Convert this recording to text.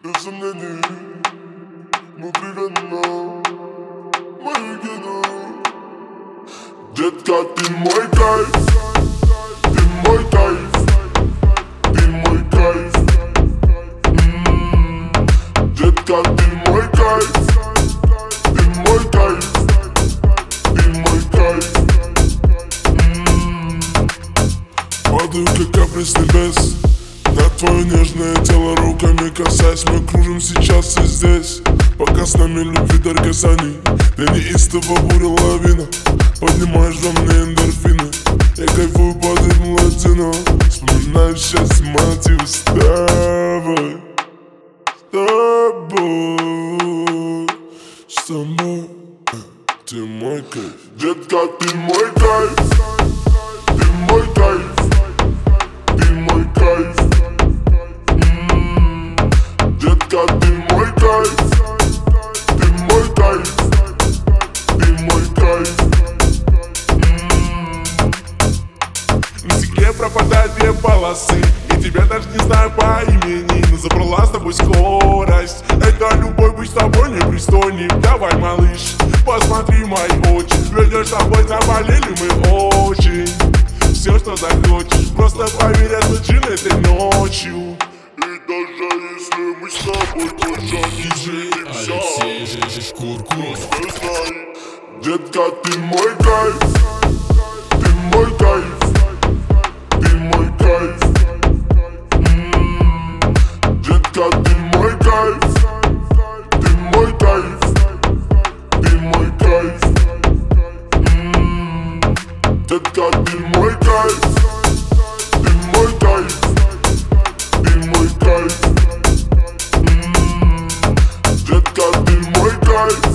Без сомнений, внутривенно мою гену. Детка, ты мой кайф, ты мой кайф, ты мой кайф. Детка, ты мой кайф, ты мой кайф, ты мой кайф. Падаю, как капли с небес, на твое нежное тело руками касаясь. Мы кружим сейчас и здесь, пока с нами любви дар касаний. Для неистого буря лавина, поднимаешь во мне эндорфины. Я кайфую под ритм латино, вспоминаю счастье, мотивы с тобой. С тобой, ты мой кайф. Детка, ты мой кайф, ты мой кайф, ты мой кайф. Детка, ты мой кайф, ты мой кайф, ты мой кайф. На стекле пропадают две полосы, и тебя даже не знаю по имени, но забрала с тобой скорость. Это любовь, быть с тобой непристойней. Давай, малыш, посмотри мои очи, ведь с тобой заболели мы очень. Все, что захочешь, просто поверь, я случил этой ночью. И даже если мы с тобой тоже не встретимся, просто знай, детка, ты мой кайф, ты мой кайф, ты мой кайф. Детка, ты мой кайф, ты мой кайф, ты мой кайф. Детка, ты мой кайф, ты мой кайф, ты мой кайф. Детка, ты мой кайф.